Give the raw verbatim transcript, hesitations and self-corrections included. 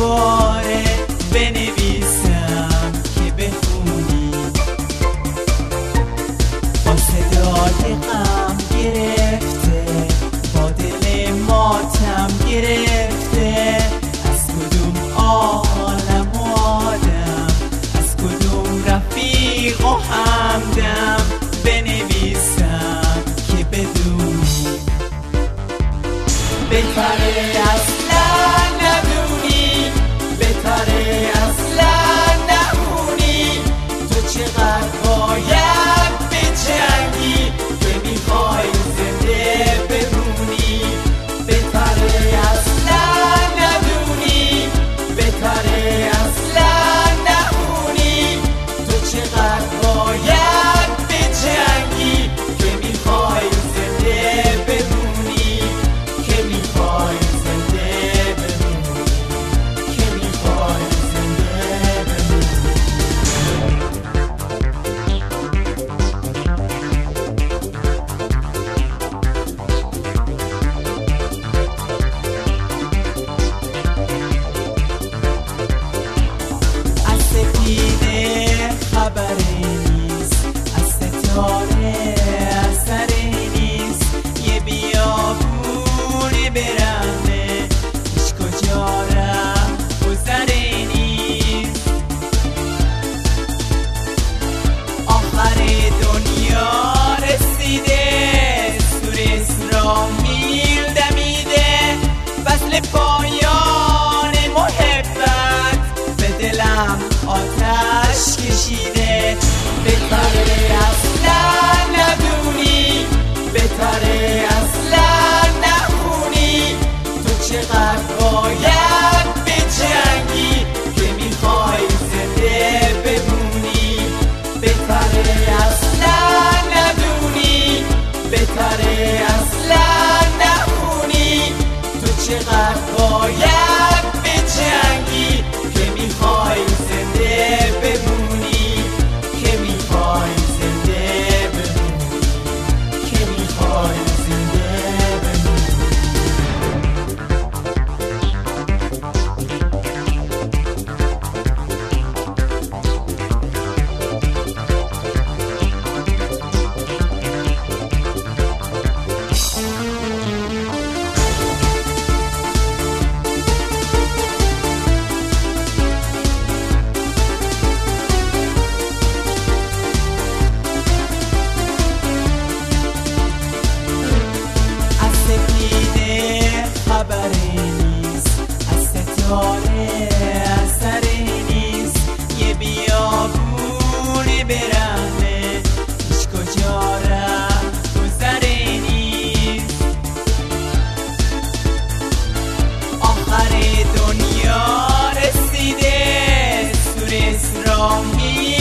ستاره بنویسم که بخونی. با صدای غم گرفته، با دل ماتم گرفته، از کدوم عالم و آدم، از کدوم رفیق و همدم بنویسم که بدونی. بهتره اصلا ندونی، بهتره اصلا نمونی. تو چقدر باید بجنگی که میخوای زنده بمونی. بهتره اصلا ندونی، بهتره اصلا نمونی. تو چقدر باید بجنگی که میخوای زنده بمونی، که میخوای زنده بمونی، که میخوای زنده بمونی. از سپیده خبری نیست، از ستاره اثری نیست. یه بیابون برمه هیچ کجا رم گذری نیست. آخر دنیا رسیده، سور اسرائیل دمیده. فصل پایان محبت به دلم آتش کشیده. بهتره اصلا ندونی، بهتره اصلا نخونی. تو چقدر باید بجنگی که میخوای زنده بمونی. بهتره اصلا ندونی، بهتره اصلا نخونی. تو چقدر باید بجنگی که میخوای زنده بمونی، که میخوای زنده بمونی، که میخوای زنده بمونی. از سپیده خبری نیست، از ستاره اثری نیست. یه بیابون برمه هیچ کجا رم گذری نیست. آخر دنیا رسیده، سور اسرائیل